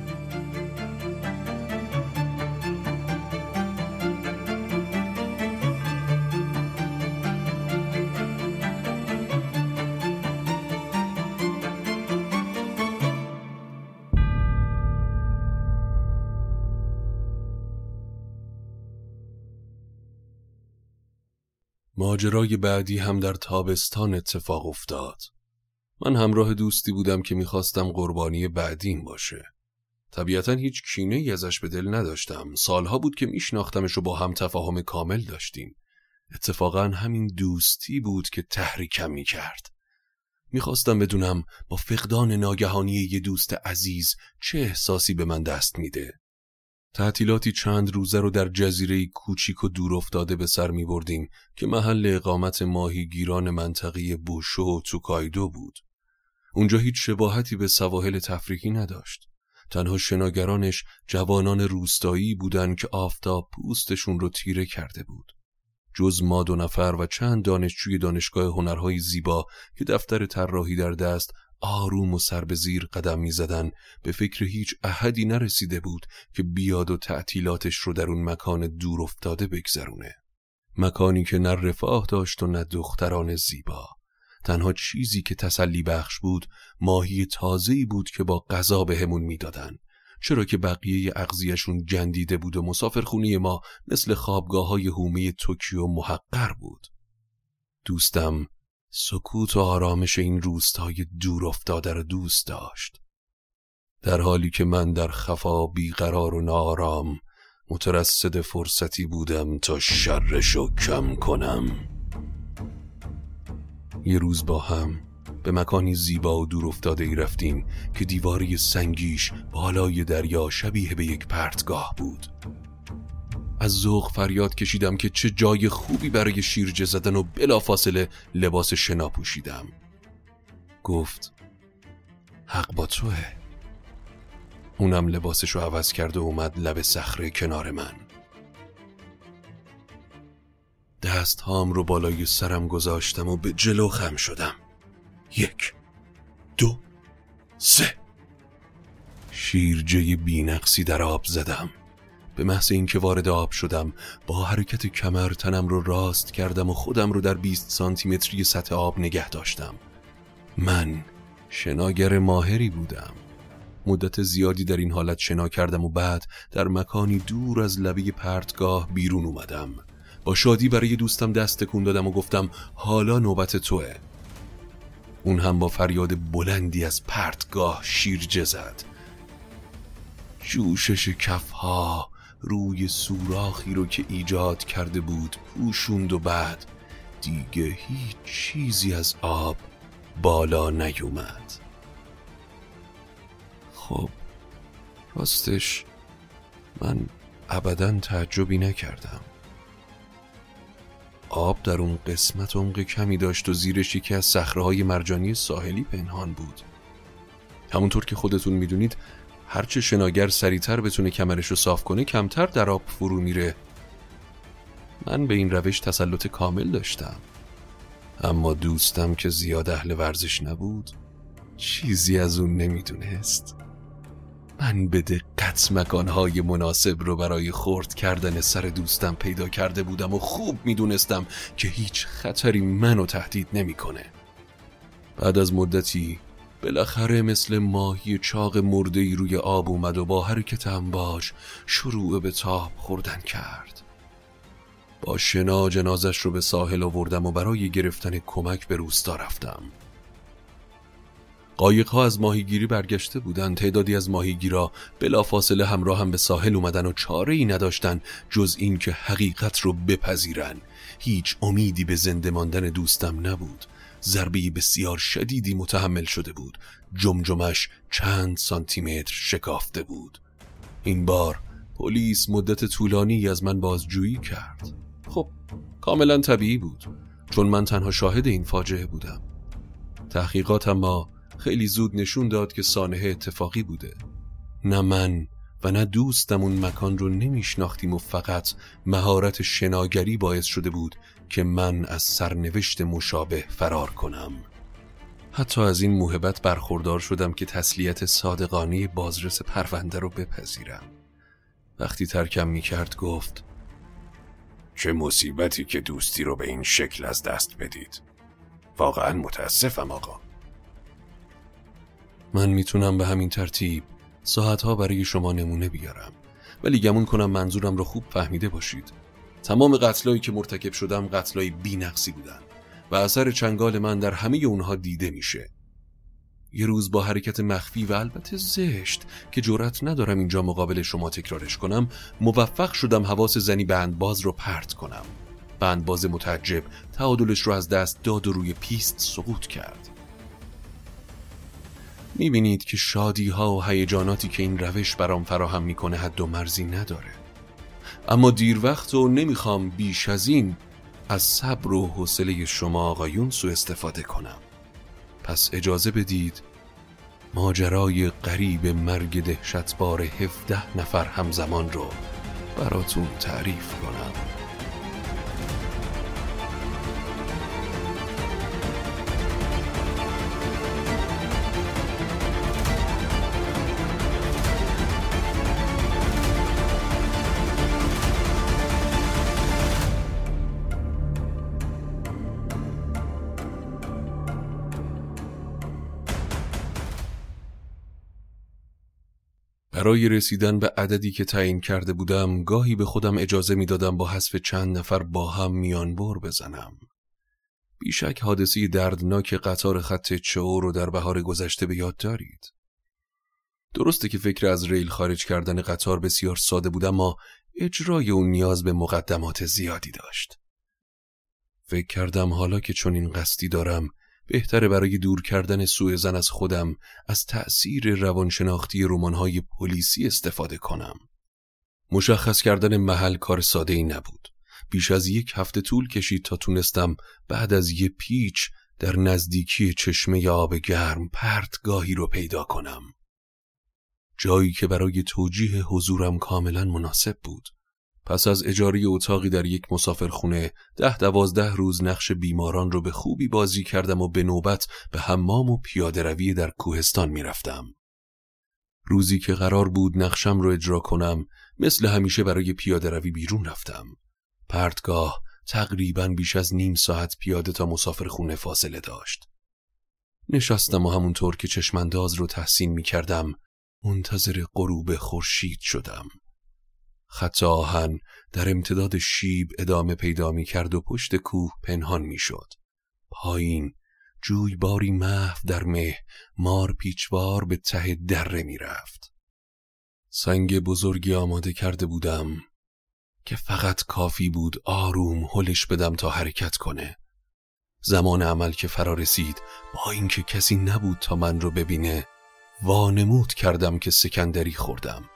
ماجرای بعدی هم در تابستان اتفاق افتاد. من همراه دوستی بودم که میخواستم قربانی بعدیم باشه. طبیعتاً هیچ کینه‌ای ازش به دل نداشتم. سالها بود که میشناختمش و با هم تفاهم کامل داشتیم. اتفاقاً همین دوستی بود که تحریکم میکرد. میخواستم بدونم با فقدان ناگهانی یه دوست عزیز چه احساسی به من دست میده. تعطیلاتی چند روزه رو در جزیره کوچیک و دور افتاده به سر می بردیم که محل اقامت ماهیگیران منطقه بوشو و توکایدو بود. اونجا هیچ شباهتی به سواحل تفریحی نداشت. تنها شناگرانش جوانان روستایی بودن که آفتاب پوستشون رو تیره کرده بود. جز ما 2 نفر و چند دانشجوی دانشگاه هنرهای زیبا که دفتر طراحی در دست آروم و سر به زیر قدم می زدن، به فکر هیچ احدی نرسیده بود که بیاد و تعطیلاتش رو در اون مکان دور افتاده بگذرونه. مکانی که نه رفاه داشت و نه دختران زیبا. تنها چیزی که تسلی بخش بود ماهی تازه‌ای بود که با غذا بهمون میدادن، چرا که بقیه اغذیه‌شون جندیده بود و مسافرخونه ما مثل خوابگاه‌های هومه توکیو محقر بود. دوستم سکوت و آرامش این روستای دور افتاده را دوست داشت، در حالی که من در خفا بیقرار و ناآرام مترصد فرصتی بودم تا شرشو کم کنم. یه روز با هم به مکانی زیبا و دور افتاده ای رفتیم که دیواری سنگیش بالای دریا شبیه به یک پرتگاه بود. از ذوق فریاد کشیدم که چه جای خوبی برای شیرجه زدن و بلافاصله لباس شنا پوشیدم. گفت حق با توه. اونم لباسش رو عوض کرد و اومد لب صخره کنار من. دست هام رو بالای سرم گذاشتم و به جلو خم شدم. 1 2 3 شیرجه بی‌نقصی در آب زدم. به محض اینکه وارد آب شدم با حرکت کمر تنم رو راست کردم و خودم رو در 20 سانتیمتری سطح آب نگه داشتم. من شناگر ماهری بودم. مدت زیادی در این حالت شنا کردم و بعد در مکانی دور از لبه پرتگاه بیرون اومدم. با شادی برای دوستم دست تکون دادم و گفتم حالا نوبت توه. اون هم با فریاد بلندی از پرتگاه شیرجه زد. جوشش کفها روی سوراخی رو که ایجاد کرده بود پوشوند و بعد دیگه هیچ چیزی از آب بالا نیومد. خب راستش من ابداً تعجبی نکردم. آب در اون قسمت عمق کمی داشت و زیرش یکی از صخره‌های مرجانی ساحلی پنهان بود. همونطور که خودتون میدونید هرچه شناگر سریعتر بتونه کمرش رو صاف کنه کمتر در آب فرو میره. من به این روش تسلط کامل داشتم، اما دوستم که زیاد اهل ورزش نبود چیزی از اون نمیدونست. من به دقت مکانهای مناسب رو برای خرد کردن سر دوستم پیدا کرده بودم و خوب میدونستم که هیچ خطری منو تهدید نمیکنه. بعد از مدتی بالاخره مثل ماهی چاق مرده‌ای روی آب اومد و با حرکت امواج شروع به تاب خوردن کرد. با شنا جنازش رو به ساحل آوردم و برای گرفتن کمک به روستا رفتم. قایق‌ها از ماهیگیری برگشته بودند. تعدادی از ماهیگیرا بلافاصله همراه هم به ساحل اومدن و چاره‌ای نداشتن جز این که حقیقت رو بپذیرن. هیچ امیدی به زنده ماندن دوستم نبود. ضربه‌ای بسیار شدیدی متحمل شده بود. جمجمش چند سانتیمتر شکافته بود. این بار پلیس مدت طولانی از من بازجویی کرد. خب کاملا طبیعی بود، چون من تنها شاهد این فاجعه بودم. تحقیقات اما خیلی زود نشون داد که سانحه اتفاقی بوده. نه من و نه دوستم اون مکان رو نمیشناختیم و فقط مهارت شناگری باعث شده بود که من از سرنوشت مشابه فرار کنم. حتی از این موهبت برخوردار شدم که تسلیت صادقانه بازرس پرونده رو بپذیرم. وقتی ترکم میکرد گفت: چه مصیبتی که دوستی رو به این شکل از دست بدید. واقعا متاسفم آقا. من میتونم به همین ترتیب ساعتها برای شما نمونه بیارم، ولی گمون کنم منظورم رو خوب فهمیده باشید. تمام قتلایی که مرتکب شدم قتلای بی‌نقصی بودن و اثر چنگال من در همه اونها دیده میشه. یه روز با حرکت مخفی و البته زشت که جرأت ندارم اینجا مقابل شما تکرارش کنم، موفق شدم حواس زنی بندباز رو پرت کنم. بندباز متعجب تعادلش رو از دست داد و روی پیست سقوط کرد. میبینید که شادی ها و هیجاناتی که این روش برام فراهم میکنه حد و مرزی نداره. اما دیر وقت و نمیخوام بیش از این از صبر و حوصله شما آقایون سوء استفاده کنم. پس اجازه بدید ماجرای غریب مرگ دهشتبار 17 نفر همزمان رو براتون تعریف کنم. برای رسیدن به عددی که تعیین کرده بودم گاهی به خودم اجازه می دادم با حذف چند نفر با هم میانبر بزنم. بیشک حادثه دردناک قطار خط 4 رو در بهار گذشته به یاد دارید. درسته که فکر از ریل خارج کردن قطار بسیار ساده بود، اما اجرای اون نیاز به مقدمات زیادی داشت. فکر کردم حالا که چون این قصدی دارم بهتره برای دور کردن سوء ظن از خودم از تأثیر روانشناختی رمان‌های پلیسی استفاده کنم. مشخص کردن محل کار ساده‌ای نبود. بیش از 1 هفته طول کشید تا تونستم بعد از یه پیچ در نزدیکی چشمه آب گرم پرتگاهی رو پیدا کنم. جایی که برای توجیه حضورم کاملا مناسب بود. پس از اجاره اتاقی در یک مسافرخونه 10-12 روز نقش بیماران رو به خوبی بازی کردم و به نوبت به حمام و پیاده روی در کوهستان می رفتم. روزی که قرار بود نقشم رو اجرا کنم مثل همیشه برای پیاده روی بیرون رفتم. پرتگاه تقریباً بیش از نیم ساعت پیاده تا مسافرخونه فاصله داشت. نشستم و همونطور که چشمانداز رو تحسین می کردم منتظر غروب خورشید شدم. خط آهن در امتداد شیب ادامه پیدا می کرد و پشت کوه پنهان می شد. پایین جویباری محو در مه مار پیچوار به ته دره می رفت. سنگ بزرگی آماده کرده بودم که فقط کافی بود آروم هلش بدم تا حرکت کنه. زمان عمل که فرا رسید، با اینکه کسی نبود تا من رو ببینه، وانمود کردم که سکندری خوردم.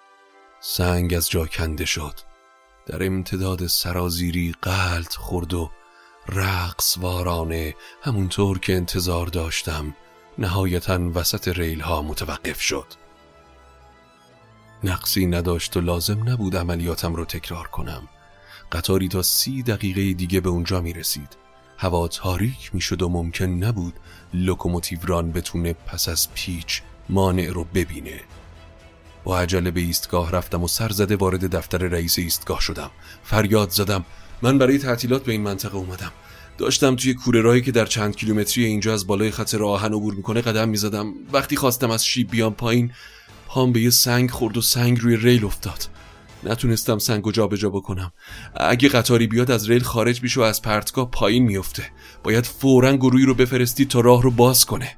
سنگ از جا کنده شد. در امتداد سرازیری غلط خورد و رقص وارانه همونطور که انتظار داشتم نهایتاً وسط ریل ها متوقف شد. نقصی نداشت و لازم نبود عملیاتم رو تکرار کنم. قطاری تا 30 دقیقه دیگه به اونجا می رسید. هوا تاریک می شد و ممکن نبود لوکوموتیو ران بتونه پس از پیچ مانع رو ببینه. با عجله به ایستگاه رفتم و سرزده وارد دفتر رئیس ایستگاه شدم. فریاد زدم: من برای تعطیلات به این منطقه اومدم. داشتم توی کوره راهی که در چند کیلومتری اینجا از بالای خط راه آهن عبور میکنه قدم میزدم. وقتی خواستم از شیب بیام پایین، پام به یه سنگ خورد و سنگ روی ریل افتاد. نتونستم سنگو جابجا بکنم. اگه قطاری بیاد از ریل خارج میشه و از پرتگاه پایین میفته. باید فوراً گروهی رو بفرستی تا راه رو باز کنه.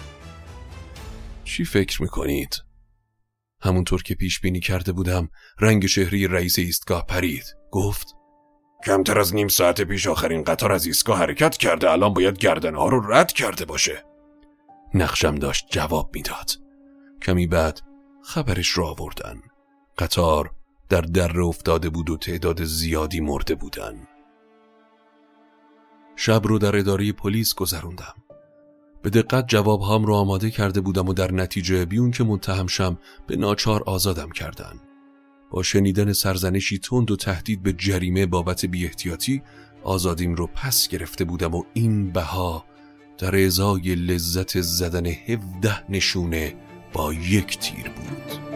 چی فکر میکنید؟ همونطور که پیش بینی کرده بودم رنگ چهره رئیس ایستگاه پرید. گفت کمتر از نیم ساعت پیش آخرین قطار از ایستگاه حرکت کرده. الان باید گردنها رو رد کرده باشه. نقشم داشت جواب میداد. کمی بعد خبرش رو آوردن. قطار در دره افتاده بود و تعداد زیادی مرده بودن. شب رو در اداره پلیس گذروندم. به دقت جوابهام رو آماده کرده بودم و در نتیجه بیون که متهم شم به ناچار آزادم کردن. با شنیدن سرزنشی تند و تهدید به جریمه بابت بی‌احتیاطی آزادیم رو پس گرفته بودم و این بها در ازای لذت زدن 17 نشونه با یک تیر بود.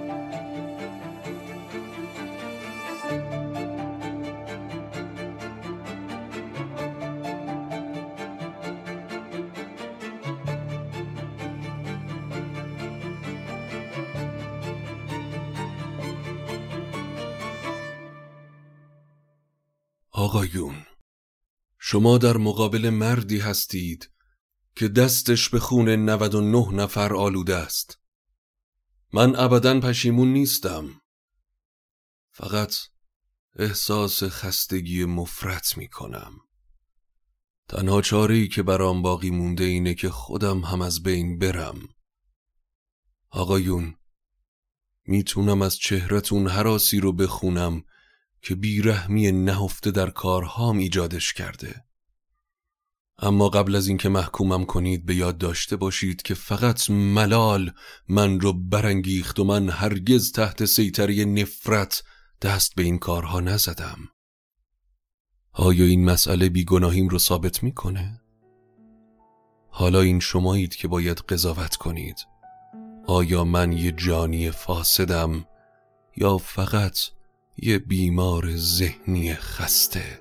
آقایون، شما در مقابل مردی هستید که دستش به خون 99 نفر آلوده است. من ابداً پشیمون نیستم. فقط احساس خستگی مفرط می کنم. تنها چاره‌ای که برام باقی مونده اینه که خودم هم از بین برم. آقایون، میتونم از چهره‌تون هراسی رو بخونم که بیرحمی نهفته در کارهام ایجادش کرده. اما قبل از اینکه محکومم کنید به یاد داشته باشید که فقط ملال من رو برانگیخت و من هرگز تحت سیطره نفرت دست به این کارها نزدم. آیا این مسئله بیگناهیم رو ثابت میکنه؟ حالا این شمایید که باید قضاوت کنید. آیا من یه جانی فاسدم یا فقط یه بیمار ذهنی خسته؟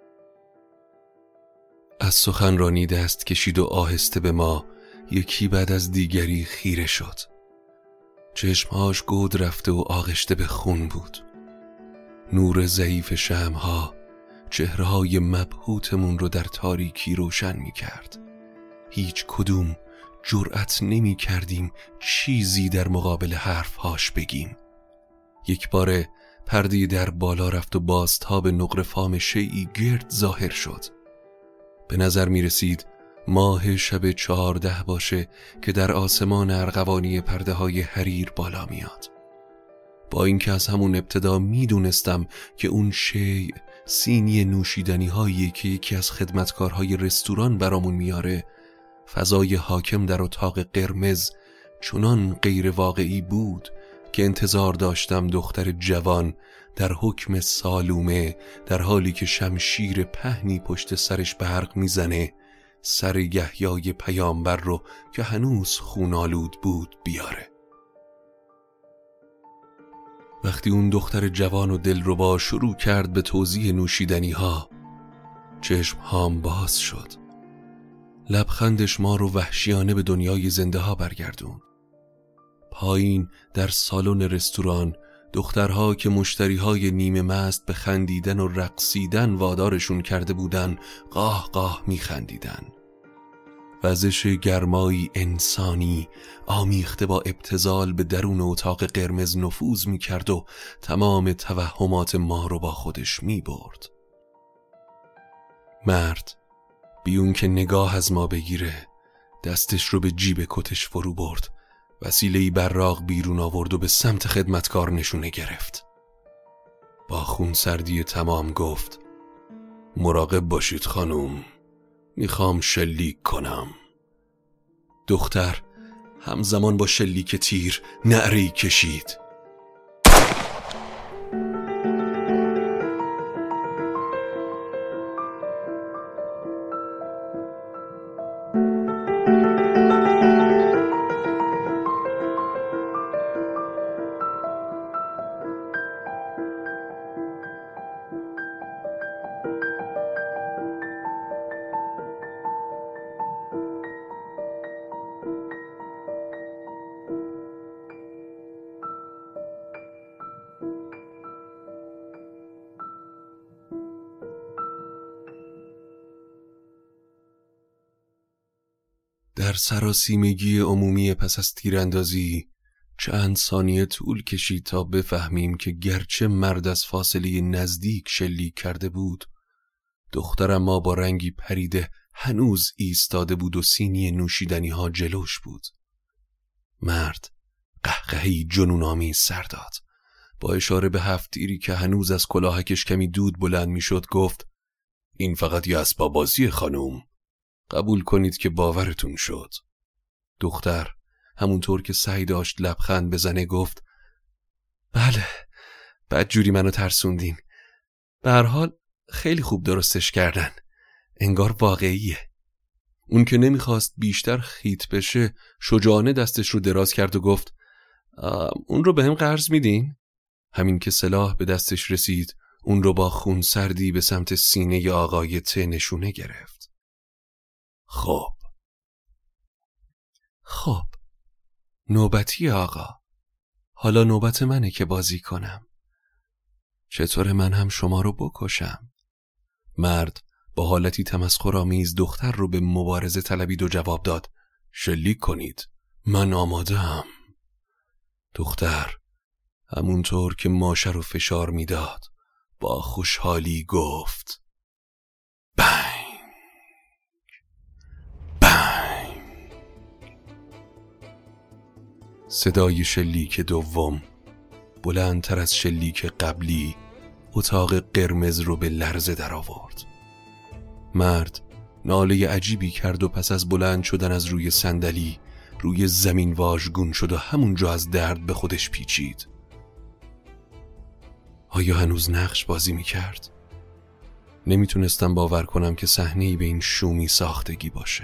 از سخنرانی دست کشید و آهسته به ما یکی بعد از دیگری خیره شد. چشمهاش گود رفته و آغشته به خون بود. نور ضعیف شمعها چهره‌های مبهوتمون رو در تاریکی روشن می کرد. هیچ کدوم جرأت نمی کردیم چیزی در مقابل حرفهاش بگیم. یک باره پرده در بالا رفت و بازتاب نقره فام شیئی گرد ظاهر شد. به نظر می رسید ماه شب 14 باشه که در آسمان ارغوانی پرده های حریر بالا میاد. با اینکه از همون ابتدا می دونستم که اون شیء سینی نوشیدنی هایی که یکی از خدمتکارهای رستوران برامون میاره، فضای حاکم در اتاق قرمز چنان غیر واقعی بود که انتظار داشتم دختر جوان در حکم سالومه در حالی که شمشیر پهنی پشت سرش برق میزنه سر یحیای پیامبر رو که هنوز خونالود بود بیاره. وقتی اون دختر جوان و دلربا شروع کرد به توزیع نوشیدنی ها، چشم هام باز شد. لبخندش ما رو وحشیانه به دنیای زنده ها برگردون. پایین در سالن رستوران دخترها که مشتریهای نیمه مست به خندیدن و رقصیدن وادارشون کرده بودن قاه قاه می خندیدن. وزش گرمایی انسانی آمیخته با ابتذال به درون اتاق قرمز نفوذ می کرد و تمام توهمات ما رو با خودش می برد. مرد بیون که نگاه از ما بگیره دستش رو به جیب کتش فرو برد، وسیله‌ای براق بیرون آورد و به سمت خدمتکار نشونه گرفت. با خونسردی تمام گفت: مراقب باشید خانم، میخوام شلیک کنم. دختر همزمان با شلیک تیر نعره‌ای کشید. در سراسیمگی عمومی پس از تیراندازی چند ثانیه طول کشید تا بفهمیم که گرچه مرد از فاصله نزدیک شلیک کرده بود، دختر ما با رنگی پریده هنوز ایستاده بود و سینی نوشیدنی ها جلوش بود. مرد قهقهی جنون‌آمیز سر داد. با اشاره به 7 تیری که هنوز از کلاهکش کمی دود بلند میشد گفت: این فقط یه اسباب بازی خانوم. قبول کنید که باورتون شد. دختر همونطور که سعی داشت لبخند بزنه گفت: بله، بدجوری منو ترسوندین. به هر حال خیلی خوب درستش کردن. انگار واقعیه. اون که نمیخواست بیشتر خیت بشه شجاعانه دستش رو دراز کرد و گفت: اون رو به هم قرض میدین؟ همین که سلاح به دستش رسید اون رو با خون سردی به سمت سینه آقای ته نشونه گرفت. خب نوبتی آقا. حالا نوبت منه که بازی کنم. چطور من هم شما رو بکشم؟ مرد با حالتی تمسخرآمیز دختر رو به مبارزه طلبید و جواب داد: شلیک کنید، من آماده‌ام. دختر همونطور که ماشه رو فشار میداد با خوشحالی گفت: بنگ بنگ. صدای شلیک دوم بلندتر از شلیک قبلی اتاق قرمز رو به لرزه در آورد. مرد ناله عجیبی کرد و پس از بلند شدن از روی صندلی روی زمین واژگون شد و همونجا از درد به خودش پیچید. آیا هنوز نقش بازی می کرد؟ نمیتونستم باور کنم که صحنه‌ای به این شومی ساختگی باشه.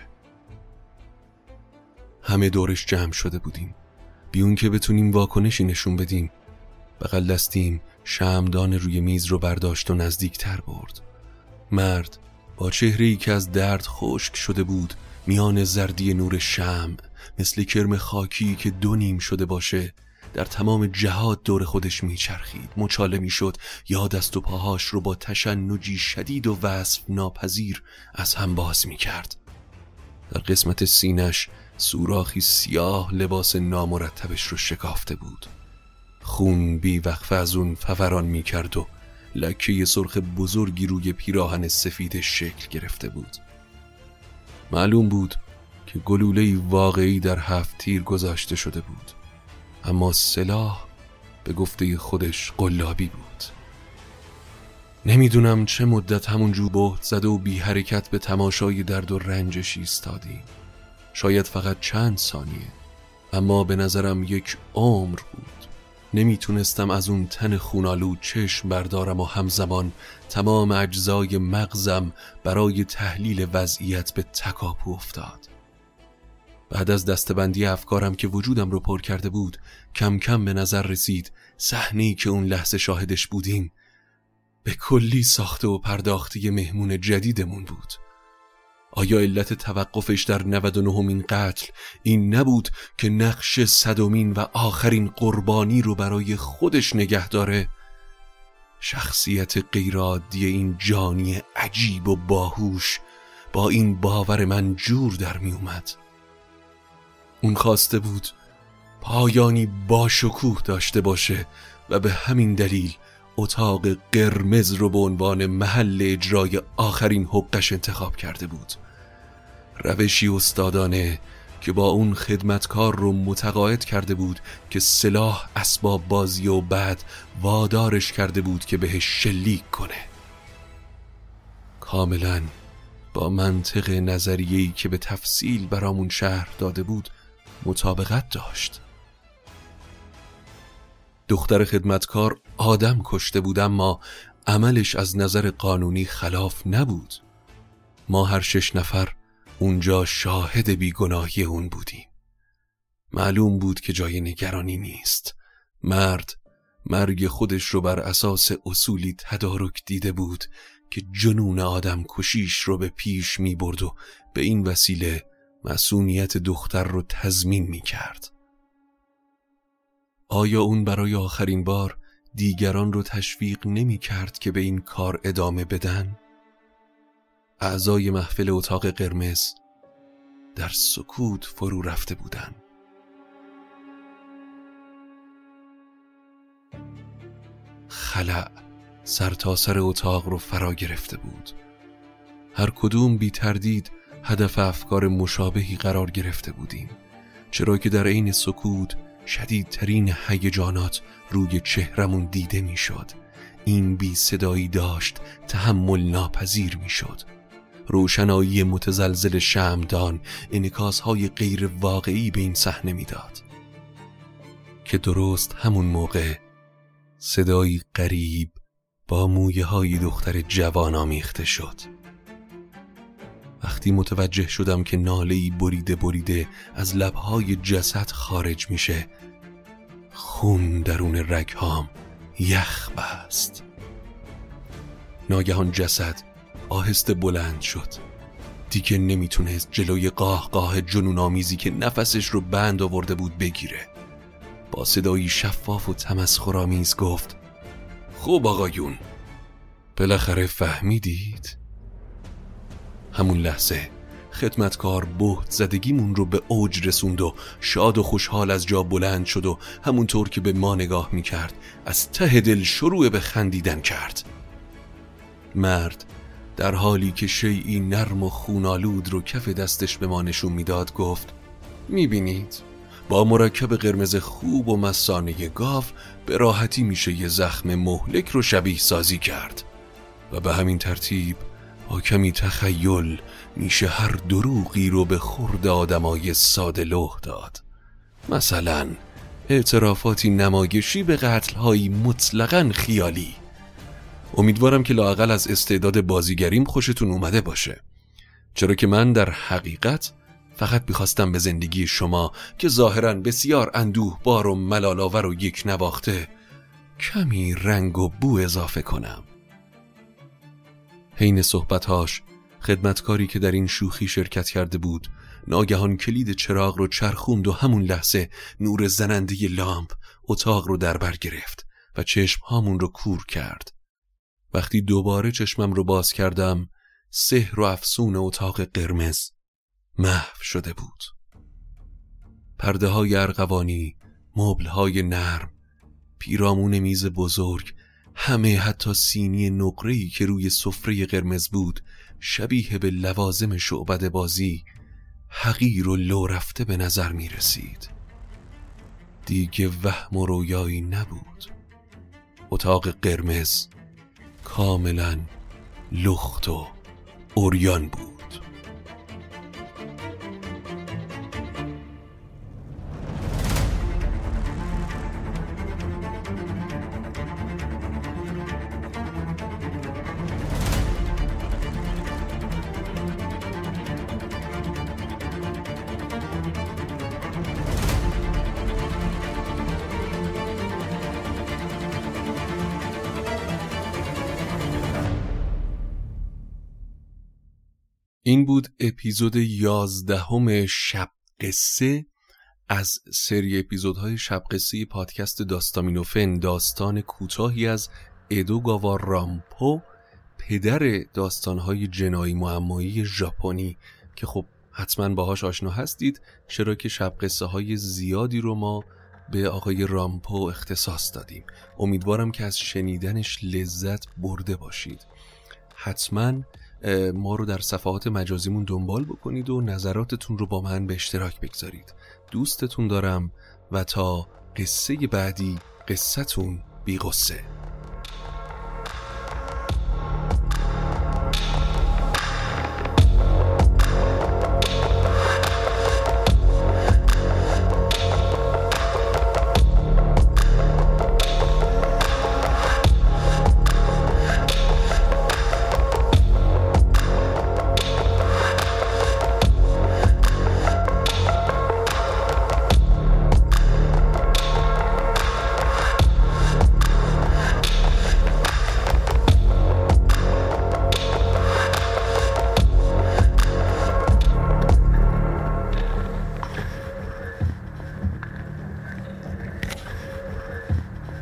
همه دورش جمع شده بودیم، بی اون که بتونیم واکنشی نشون بدیم. بغل دستیم شمعدان روی میز رو برداشت و نزدیکتر برد. مرد با چهره‌ای که از درد خشک شده بود میان زردی نور شمع مثل کرم خاکی که 2 نیم شده باشه در تمام جهات دور خودش میچرخید، مچاله میشد یا دست و پاهاش رو با تشنجی شدید و وصف ناپذیر از هم باز میکرد. در قسمت سینش سوراخی سیاه لباس نامرتبش رو شکافته بود. خون بی وقفه از اون فوران میکرد و لکه سرخ بزرگی روی پیراهن سفید شکل گرفته بود. معلوم بود که گلوله‌ای واقعی در 7 تیر گذاشته شده بود، اما سلاح به گفته خودش قلابی بود. نمیدونم چه مدت همونجور بهت زده و بی حرکت به تماشای درد و رنجش ایستادیم. شاید فقط چند ثانیه، اما به نظرم 1 عمر بود. نمیتونستم از اون تن خونالود چشم بردارم و همزمان تمام اجزای مغزم برای تحلیل وضعیت به تکاپو افتاد. بعد از دستبندی افکارم که وجودم رو پر کرده بود کم کم به نظر رسید صحنه‌ای که اون لحظه شاهدش بودیم به کلی ساخته و پرداخته مهمون جدیدمون بود. آیا علت توقفش در 99مین قتل این نبود که نقش 100مین و آخرین قربانی رو برای خودش نگه داره؟ شخصیت غیرعادی این جانی عجیب و باهوش با این باور من جور در می اومد. اون خواسته بود پایانی با شکوه داشته باشه و به همین دلیل اتاق قرمز رو به عنوان محل اجرای آخرین حقش انتخاب کرده بود. روشی استادانه که با اون خدمتکار رو متقاعد کرده بود که سلاح اسباب بازی و بعد وادارش کرده بود که بهش شلیک کنه. کاملا با منطق نظریه‌ای که به تفصیل برامون شرح داده بود مطابقت داشت. دختر خدمتکار آدم کشته بود، اما عملش از نظر قانونی خلاف نبود. ما هر 6 نفر اونجا شاهد بیگناهی اون بودیم. معلوم بود که جای نگرانی نیست. مرگ خودش رو بر اساس اصولی تدارک دیده بود که جنون آدم کشیش رو به پیش می برد و به این وسیله معصومیت دختر رو تضمین می کرد. آیا اون برای آخرین بار دیگران رو تشویق نمی کرد که به این کار ادامه بدن؟ اعضای محفل اتاق قرمز در سکوت فرو رفته بودند. خلأ سرتاسر اتاق رو فرا گرفته بود. هر کدوم بی تردید هدف افکار مشابهی قرار گرفته بودیم، چرا که در عین سکوت شدیدترین هیجانات روی چهرمون دیده میشد. این بی صدایی داشت تحمل ناپذیر میشد. روشنایی متزلزل شمعدان انعکاس‌های غیر واقعی به این صحنه میداد که درست همون موقع صدایی غریب با مویه‌های دختر جوان آمیخته شد. وقتی متوجه شدم که ناله‌ای بریده از لب‌های جسد خارج میشه، خون درون رگ‌هام یخ بست. ناگهان جسد آهسته بلند شد. دیگه نمیتونست جلوی قاه جنون آمیزی که نفسش رو بند آورده بود بگیره. با صدایی شفاف و تمسخرآمیز گفت: خب آقایون، بالاخره فهمیدید؟ همون لحظه خدمتکار بهت زدگیمون رو به اوج رسوند و شاد و خوشحال از جا بلند شد و همونطور که به ما نگاه میکرد از ته دل شروع به خندیدن کرد. مرد در حالی که شیئی نرم و خونالود رو کف دستش به ما نشون میداد گفت: میبینید؟ با مرکب قرمز خوب و مثانه گاو به راحتی میشه یه زخم مهلک رو شبیه سازی کرد و به همین ترتیب با کمی تخیل میشه هر دروغی رو به خورد آدمای ساده لوح داد. مثلا اعترافاتی نمایشی به قتل‌هایی مطلقاً خیالی. امیدوارم که لااقل از استعداد بازیگریم خوشتون اومده باشه، چرا که من در حقیقت فقط می‌خواستم به زندگی شما که ظاهراً بسیار اندوهبار و ملال‌آور و یک نواخته کمی رنگ و بو اضافه کنم. حین صحبت‌هاش خدمتکاری که در این شوخی شرکت کرده بود ناگهان کلید چراغ رو چرخوند و همون لحظه نور زننده لامپ اتاق رو در بر گرفت و چشم‌هامون رو کور کرد. وقتی دوباره چشمم رو باز کردم، سحر و افسون اتاق قرمز محو شده بود. پرده‌های ارغوانی، مبل‌های نرم، پیرامون میز بزرگ، همه حتی سینی نقره‌ای که روی سفره قرمز بود شبیه به لوازم شعبده بازی حقیر و لو رفته به نظر می رسید. دیگه وهم و رویایی نبود. اتاق قرمز کاملا لخت و عریان بود. این بود اپیزود 11 شب قصه از سری اپیزودهای شب قصه پادکست داستامینوفن، داستان کوتاهی از ادوگاوا رامپو، پدر داستانهای جنایی معمایی ژاپنی که خب حتما باهاش آشنا هستید، چرا که شب قصه های زیادی رو ما به آقای رامپو اختصاص دادیم. امیدوارم که از شنیدنش لذت برده باشید. حتما ما رو در صفحات مجازیمون دنبال بکنید و نظراتتون رو با من به اشتراک بگذارید. دوستتون دارم و تا قصه بعدی قصتون بی غصه.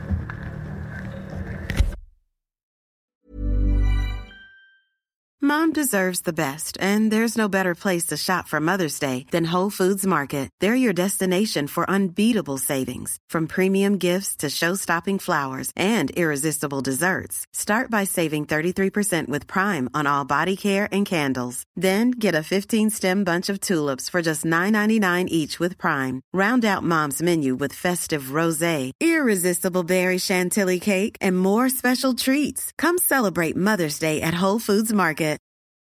Mount deserves the best, and there's no better place to shop for Mother's Day than Whole Foods Market. They're your destination for unbeatable savings, from premium gifts to show-stopping flowers and irresistible desserts. Start by saving 33% with Prime on all body care and candles. Then get a 15-stem bunch of tulips for just $9.99 each with Prime. Round out Mom's menu with festive rosé, irresistible berry chantilly cake, and more special treats. Come celebrate Mother's Day at Whole Foods Market.